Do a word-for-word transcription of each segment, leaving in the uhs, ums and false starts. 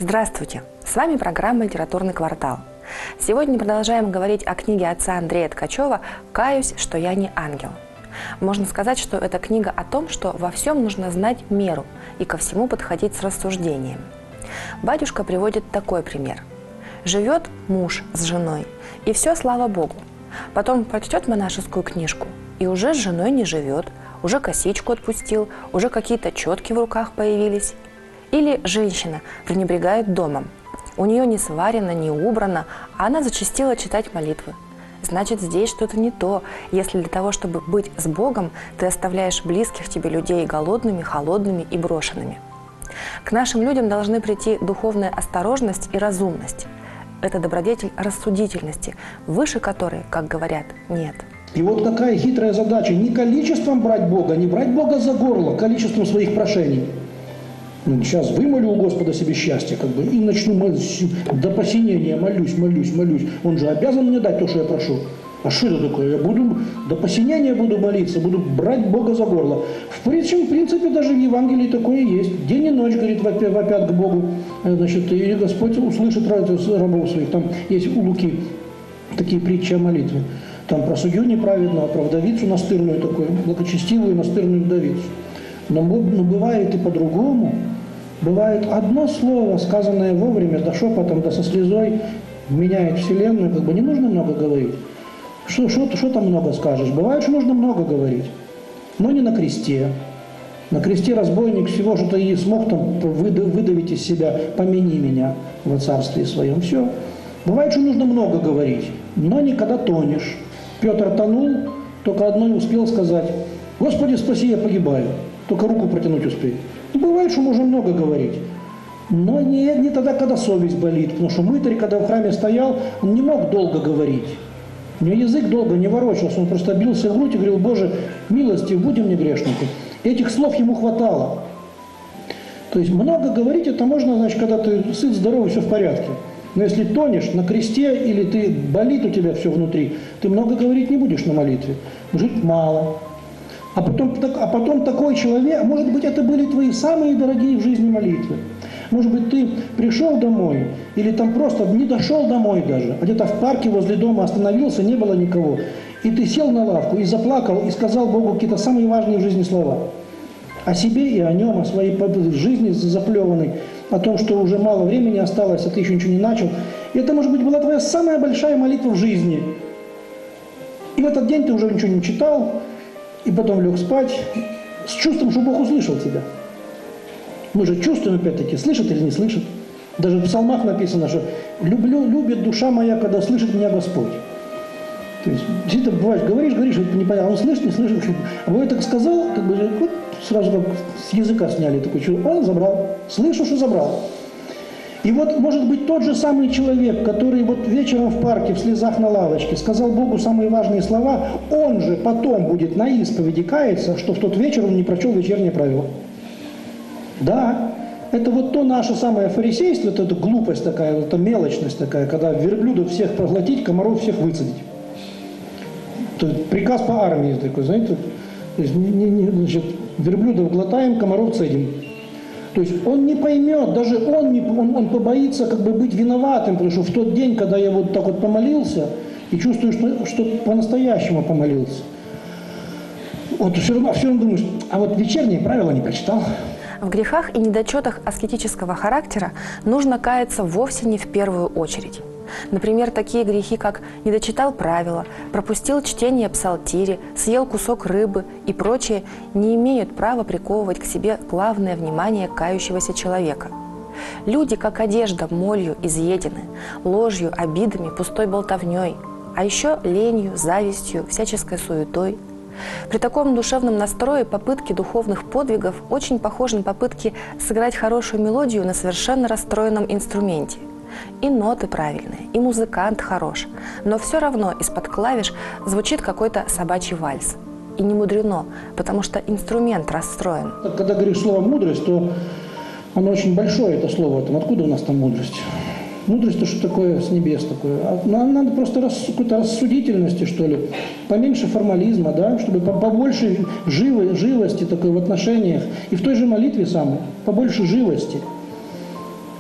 Здравствуйте! С вами программа «Литературный квартал». Сегодня продолжаем говорить о книге отца Андрея Ткачева «Каюсь, что я не ангел». Можно сказать, что это книга о том, что во всем нужно знать меру и ко всему подходить с рассуждением. Батюшка приводит такой пример. Живет муж с женой, и все, слава Богу. Потом прочтет монашескую книжку, и уже с женой не живет, уже косичку отпустил, уже какие-то четки в руках появились. Или женщина пренебрегает домом. У нее не сварено, не убрано, а она зачастила читать молитвы. Значит, здесь что-то не то, если для того, чтобы быть с Богом, ты оставляешь близких тебе людей голодными, холодными и брошенными. К нашим людям должны прийти духовная осторожность и разумность. Это добродетель рассудительности, выше которой, как говорят, нет. И вот такая хитрая задача – не количеством брать Бога, не брать Бога за горло, количеством своих прошений. Сейчас вымолю у Господа себе счастье, как бы, и начну молюсь, до посинения молюсь, молюсь, молюсь. Он же обязан мне дать то, что я прошу. А что это такое? Я буду до посинения буду молиться, буду брать Бога за горло. В принципе, в принципе, даже в Евангелии такое есть. День и ночь, говорит, вопят к Богу. Значит, и Господь услышит рабов своих. Там есть у Луки такие притчи о молитве. Там про судью неправедного, про вдовицу настырную такую, благочестивую настырную вдовицу. Но, но бывает и по-другому. Бывает одно слово, сказанное вовремя, да шепотом, да со слезой, меняет вселенную, как бы не нужно много говорить. Что, что, что там много скажешь? Бывает, что нужно много говорить, но не на кресте. На кресте разбойник всего, что ты и смог там выдавить из себя, помяни меня во царстве своем. Все. Бывает, что нужно много говорить, но не когда тонешь. Петр тонул, только одно не успел сказать: «Господи, спаси, я погибаю». Только руку протянуть успеет. Ну, бывает, что можно много говорить. Но не, не тогда, когда совесть болит. Потому что мытарь, когда в храме стоял, он не мог долго говорить. У него язык долго не ворочался. Он просто бился в грудь и говорил: «Боже, милостив, будем мне грешники». Этих слов ему хватало. То есть много говорить, это можно, значит, когда ты сыт, здоровый, все в порядке. Но если тонешь на кресте или ты болит у тебя все внутри, ты много говорить не будешь на молитве. Жить мало. А потом, а потом такой человек, может быть, это были твои самые дорогие в жизни молитвы. Может быть, ты пришел домой, или там просто не дошел домой даже, а где-то в парке возле дома остановился, не было никого, и ты сел на лавку и заплакал, и сказал Богу какие-то самые важные в жизни слова. О себе и о нем, о своей жизни заплеванной, о том, что уже мало времени осталось, а ты еще ничего не начал. И это, может быть, была твоя самая большая молитва в жизни. И в этот день ты уже ничего не читал, и потом лег спать с чувством, что Бог услышал тебя. Мы же чувствуем, опять-таки, слышит или не слышит. Даже в псалмах написано, что «люблю, любит душа моя, когда слышит меня Господь». То есть, действительно, бывает, говоришь, говоришь, непонятно, он слышит, не слышит. А бывает, так сказал, как бы, вот, сразу как с языка сняли, такой человек, он забрал, слышу, что забрал. И вот, может быть, тот же самый человек, который вот вечером в парке в слезах на лавочке сказал Богу самые важные слова, он же потом будет на исповеди каяться, что в тот вечер он не прочел вечернее правило. Да, это вот то наше самое фарисейство, это, это глупость такая, это мелочность такая, когда верблюдов всех проглотить, комаров всех выцедить. Это приказ по армии такой, знаете, то есть, не, не, значит, верблюдов глотаем, комаров цедим. То есть он не поймет, даже он, не, он, он побоится как бы быть виноватым, потому что в тот день, когда я вот так вот помолился, и чувствую, что, что по-настоящему помолился, вот все равно, все равно думаешь, а вот вечерние правила не прочитал. В грехах и недочетах аскетического характера нужно каяться вовсе не в первую очередь. Например, такие грехи, как не дочитал правила, пропустил чтение псалтири, съел кусок рыбы и прочее, не имеют права приковывать к себе главное внимание кающегося человека. Люди, как одежда, молью изъедены, ложью, обидами, пустой болтовней, а еще ленью, завистью, всяческой суетой. При таком душевном настрое попытки духовных подвигов очень похожи на попытки сыграть хорошую мелодию на совершенно расстроенном инструменте. И ноты правильные, и музыкант хорош, но все равно из-под клавиш звучит какой-то собачий вальс. И не мудрено, потому что инструмент расстроен. Когда говоришь слово «мудрость», то оно очень большое, это слово. Там, откуда у нас там мудрость? Мудрость – это что такое с небес такое? А нам надо просто рас, какой-то рассудительности, что ли, поменьше формализма, да, чтобы побольше живой, живости такой в отношениях. И в той же молитве самой, побольше живости.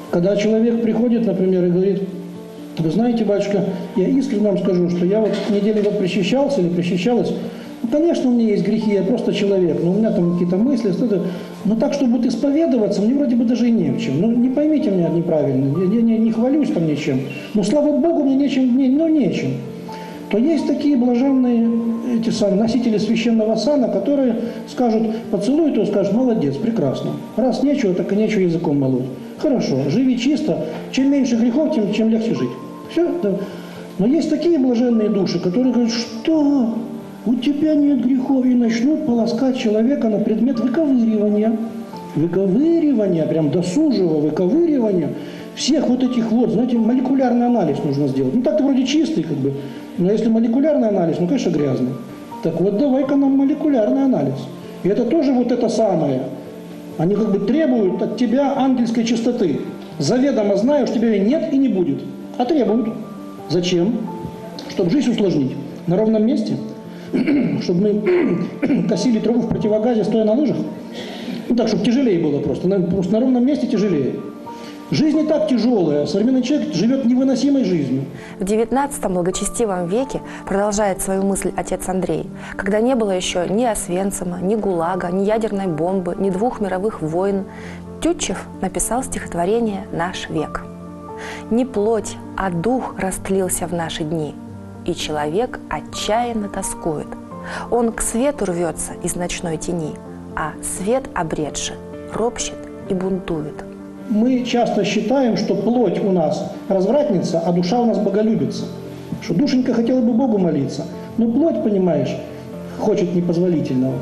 Когда человек приходит, например, и говорит: вы знаете, батюшка, я искренне вам скажу, что я вот неделю вот причащался или причащалась. Ну, конечно, у меня есть грехи, я просто человек, но у меня там какие-то мысли, что-то. Но так, чтобы вот исповедоваться, мне вроде бы даже и не в чем. Ну, не поймите меня неправильно, я не, не хвалюсь там ничем. Но, слава Богу, мне нечем, не, ну, нечем. То есть такие блаженные эти самые носители священного сана, которые скажут: поцелуй, то скажут: молодец, прекрасно. Раз нечего, так и нечего языком молоть. Хорошо, живи чисто. Чем меньше грехов, тем, чем легче жить. Все. Да. Но есть такие блаженные души, которые говорят: что у тебя нет грехов, и начнут полоскать человека на предмет выковыривания. Выковыривания, прям досужего выковыривания всех вот этих вот, знаете, молекулярный анализ нужно сделать. Ну так ты вроде чистый, как бы, но если молекулярный анализ, ну, конечно, грязный. Так вот, давай-ка нам молекулярный анализ. И это тоже вот это самое. Они как бы требуют от тебя ангельской чистоты. Заведомо знаю, что тебя нет и не будет. А требуют. Зачем? Чтобы жизнь усложнить. На ровном месте. Чтобы мы косили траву в противогазе, стоя на лыжах. Ну так, чтобы тяжелее было просто. Просто на ровном месте тяжелее. Жизнь не так тяжелая. Современный человек живет невыносимой жизнью. В девятнадцатом благочестивом веке, продолжает свою мысль отец Андрей, когда не было еще ни Освенцима, ни ГУЛАГа, ни ядерной бомбы, ни двух мировых войн, Тютчев написал стихотворение «Наш век». «Не плоть, а дух растлился в наши дни, и человек отчаянно тоскует. Он к свету рвется из ночной тени, а свет обретший ропщет и бунтует». Мы часто считаем, что плоть у нас развратница, а душа у нас боголюбица. Что душенька хотела бы Богу молиться, но плоть, понимаешь, хочет непозволительного.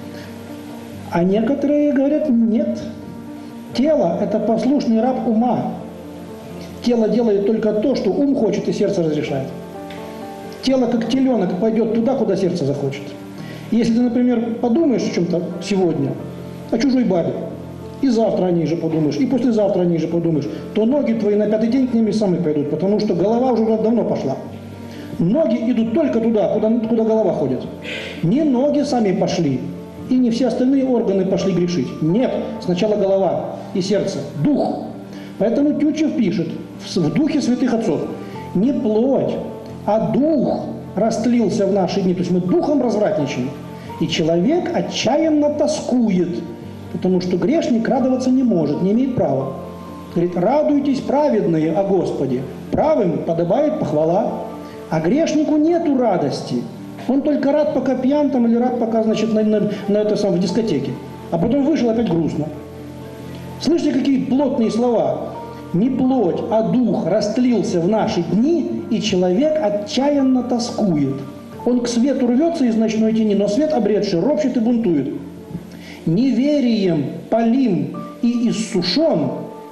А некоторые говорят: нет. Тело – это послушный раб ума. Тело делает только то, что ум хочет и сердце разрешает. Тело, как теленок, пойдет туда, куда сердце захочет. Если ты, например, подумаешь о чем-то сегодня, о чужой бабе, и завтра о ней же подумаешь, и послезавтра о ней же подумаешь, то ноги твои на пятый день к ним и сами пойдут, потому что голова уже давно пошла. Ноги идут только туда, куда, куда голова ходит. Не ноги сами пошли, и не все остальные органы пошли грешить. Нет, сначала голова и сердце, дух. Поэтому Тютчев пишет в духе святых отцов: не плоть, а дух растлился в наши дни. То есть мы духом развратничаем, и человек отчаянно тоскует. Потому что грешник радоваться не может, не имеет права. Говорит: радуйтесь, праведные, о Господе. Правым подобает похвала. А грешнику нету радости. Он только рад, пока пьян там, или рад, пока, значит, на, на, на это сам в дискотеке. А потом вышел, опять грустно. Слышите, какие плотные слова? Не плоть, а дух растлился в наши дни, и человек отчаянно тоскует. Он к свету рвется из ночной тени, но свет обретший ропщет и бунтует. Неверием полим и иссушен,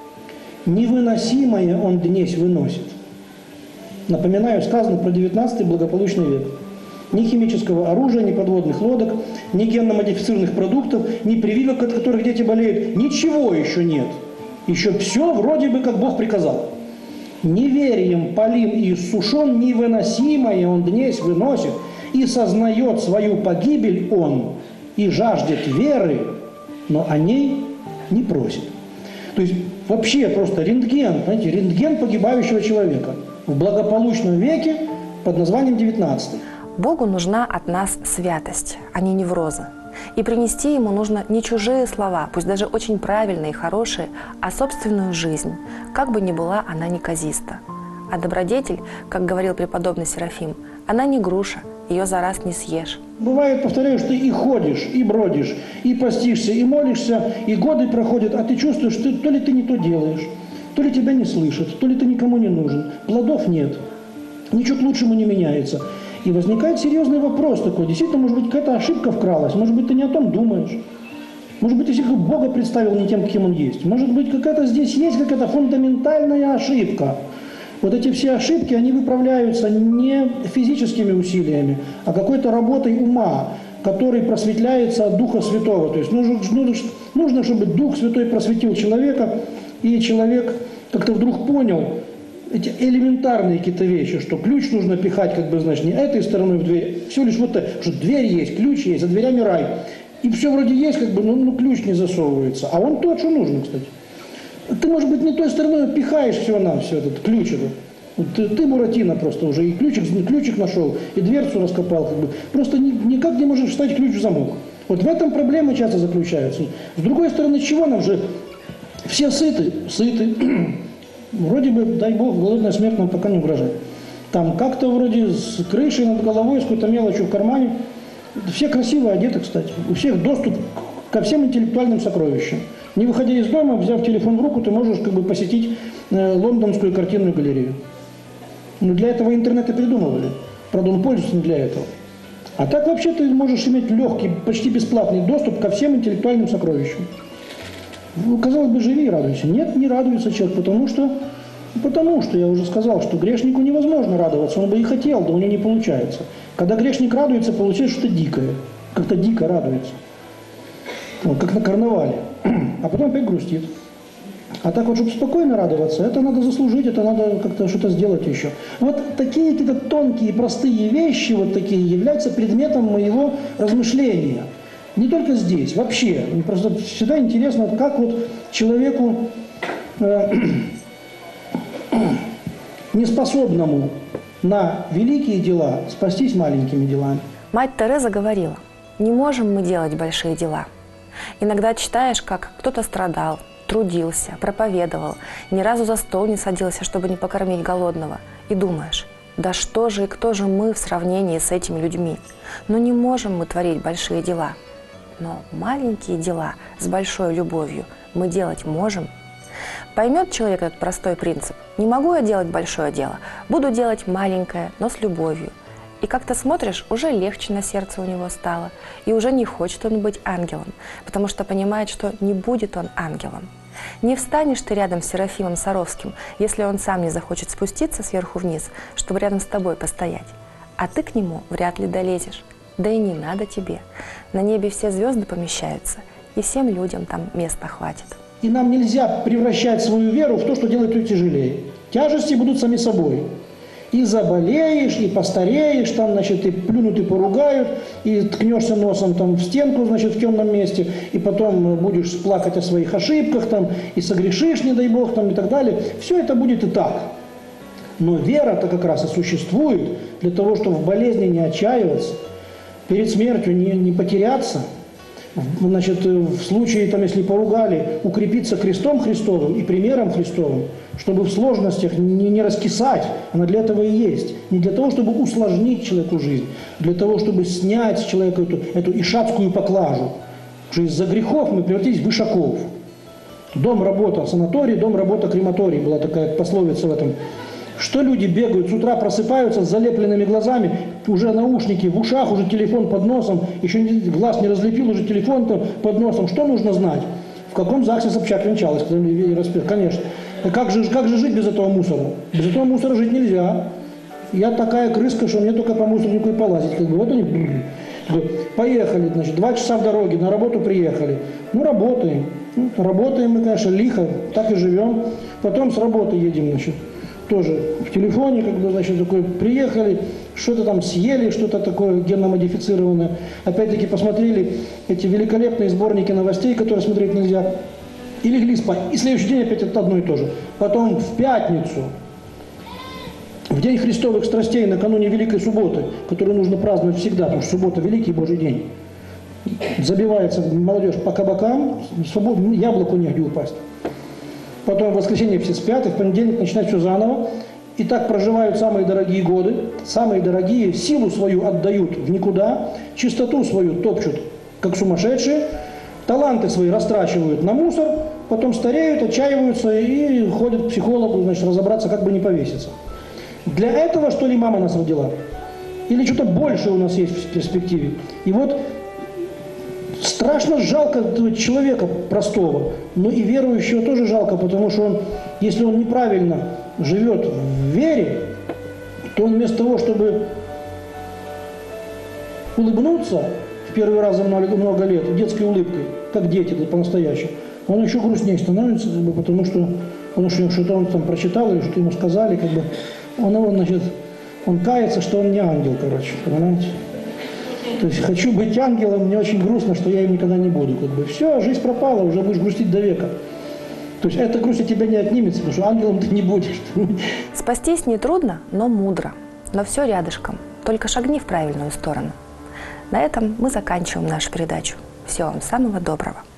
невыносимое он днесь выносит. Напоминаю, сказано про девятнадцатый благополучный век. Ни химического оружия, ни подводных лодок, ни генно-модифицированных продуктов, ни прививок, от которых дети болеют. Ничего еще нет. Еще все вроде бы как Бог приказал. Неверием полим и иссушен, невыносимое он днесь выносит, и сознает свою погибель он, и жаждет веры, но о ней не просит. То есть вообще просто рентген, знаете, рентген погибающего человека в благополучном веке под названием девятнадцатый. Богу нужна от нас святость, а не неврозы. И принести Ему нужно не чужие слова, пусть даже очень правильные и хорошие, а собственную жизнь, как бы ни была она неказиста. А добродетель, как говорил преподобный Серафим, она не груша, ее за раз не съешь. Бывает, повторяю, что ты и ходишь, и бродишь, и постишься, и молишься, и годы проходят, а ты чувствуешь, что то ли ты не то делаешь, то ли тебя не слышат, то ли ты никому не нужен, плодов нет, ничего к лучшему не меняется. И возникает серьезный вопрос такой, действительно, может быть, какая-то ошибка вкралась, может быть, ты не о том думаешь, может быть, ты себе Бога представил не тем, каким Он есть, может быть, какая-то здесь есть какая-то фундаментальная ошибка. Вот эти все ошибки, они выправляются не физическими усилиями, а какой-то работой ума, который просветляется от Духа Святого. То есть нужно, нужно, чтобы Дух Святой просветил человека, и человек как-то вдруг понял эти элементарные какие-то вещи, что ключ нужно пихать, как бы, значит, не этой стороной в дверь, все лишь вот это, что дверь есть, ключ есть, за дверями рай. И все вроде есть, как бы, но ну, ключ не засовывается. А он тот, что нужно, кстати. Ты, может быть, не той стороной пихаешь все нам, все этот ключик. Вот ты, ты Буратино просто уже, и ключик, ключик нашел, и дверцу раскопал. Как бы. Просто ни, никак не можешь вставить ключ в замок. Вот в этом проблемы часто заключаются. С другой стороны, чего нам же? Все сыты, сыты. Вроде бы, дай бог, голодная смерть нам пока не угрожает. Там как-то вроде с крышей над головой, с какой-то мелочью в кармане. Все красиво одеты, кстати. У всех доступ ко всем интеллектуальным сокровищам. Не выходя из дома, взяв телефон в руку, ты можешь как бы посетить э, лондонскую картинную галерею. Но для этого интернет и придумывали. Правда, он пользуется не для этого. А так вообще ты можешь иметь легкий, почти бесплатный доступ ко всем интеллектуальным сокровищам. Ну, казалось бы, живи и радуйся. Нет, не радуется человек, потому что, потому что я уже сказал, что грешнику невозможно радоваться, он бы и хотел, да у него не получается. Когда грешник радуется, получается что-то дикое, как-то дико радуется, вот, как на карнавале, а потом опять грустит. А так вот, чтобы спокойно радоваться, это надо заслужить, это надо как-то что-то сделать еще. Вот такие какие-то тонкие, простые вещи, вот такие, являются предметом моего размышления. Не только здесь, вообще. Мне просто всегда интересно, как вот человеку, э, неспособному на великие дела, спастись маленькими делами. Мать Тереза говорила, не можем мы делать большие дела. Иногда читаешь, как кто-то страдал, трудился, проповедовал, ни разу за стол не садился, чтобы не покормить голодного. И думаешь, да что же и кто же мы в сравнении с этими людьми? Но не можем мы творить большие дела. Но маленькие дела с большой любовью мы делать можем. Поймет человек этот простой принцип. Не могу я делать большое дело, буду делать маленькое, но с любовью. И как-то смотришь, уже легче на сердце у него стало. И уже не хочет он быть ангелом, потому что понимает, что не будет он ангелом. Не встанешь ты рядом с Серафимом Саровским, если он сам не захочет спуститься сверху вниз, чтобы рядом с тобой постоять. А ты к нему вряд ли долезешь. Да и не надо тебе. На небе все звезды помещаются, и всем людям там места хватит. И нам нельзя превращать свою веру в то, что делает ее тяжелее. Тяжести будут сами собой. И заболеешь, и постареешь, там, значит, и плюнут, и поругают, и ткнешься носом там, в стенку, значит, в темном месте, и потом будешь плакать о своих ошибках, там, и согрешишь, не дай бог, там, и так далее. Все это будет и так. Но вера-то как раз и существует для того, чтобы в болезни не отчаиваться, перед смертью не, не потеряться, значит, в случае, там, если поругали, укрепиться крестом Христовым и примером Христовым, чтобы в сложностях не, не раскисать, она для этого и есть. Не для того, чтобы усложнить человеку жизнь, для того, чтобы снять с человека эту, эту ишатскую поклажу. Потому что из-за грехов мы превратились в ишаков. Дом, работа, санаторий, дом, работа, крематорий. Была такая пословица в этом. Что люди бегают, с утра просыпаются с залепленными глазами, уже наушники в ушах, уже телефон под носом, еще не, глаз не разлепил, уже телефон под носом. Что нужно знать? В каком ЗАГСе Собчак венчалась? Конечно. Как же, как же жить без этого мусора? Без этого мусора жить нельзя. Я такая крыска, что мне только по мусорнику и полазить. Как бы. Вот они, поехали, значит, два часа в дороге, на работу приехали. Ну, работаем. Ну, работаем мы, конечно, лихо, так и живем. Потом с работы едем, значит. Тоже в телефоне, как бы, значит, такой, приехали, что-то там съели, что-то такое генно-модифицированное. Опять-таки посмотрели эти великолепные сборники новостей, которые смотреть нельзя, и легли спать. И следующий день опять это одно и то же. Потом в пятницу, в день Христовых страстей, накануне Великой Субботы, которую нужно праздновать всегда, потому что суббота – Великий Божий день, забивается молодежь по кабакам, свобод... яблоку негде упасть. Потом в воскресенье все спят, и в понедельник начинать все заново. И так проживают самые дорогие годы, самые дорогие, силу свою отдают в никуда, чистоту свою топчут, как сумасшедшие, таланты свои растрачивают на мусор, потом стареют, отчаиваются и ходят к психологу, значит, разобраться, как бы не повеситься. Для этого, что ли, мама нас родила? Или что-то большее у нас есть в перспективе? И вот страшно жалко человека простого, но и верующего тоже жалко, потому что он, если он неправильно живет в вере, то он вместо того, чтобы улыбнуться в первый раз за много, много лет детской улыбкой, как дети по-настоящему, он еще грустнее становится, как бы, потому что он что-то он там прочитал или что ему сказали, как бы, он, он, значит, он кается, что он не ангел, короче, понимаете? То есть хочу быть ангелом, мне очень грустно, что я им никогда не буду. Как бы. Все, жизнь пропала, уже будешь грустить до века. То есть эта грусть от тебя не отнимется, потому что ангелом ты не будешь. Спастись нетрудно, но мудро. Но все рядышком. Только шагни в правильную сторону. На этом мы заканчиваем нашу передачу. Всего вам самого доброго.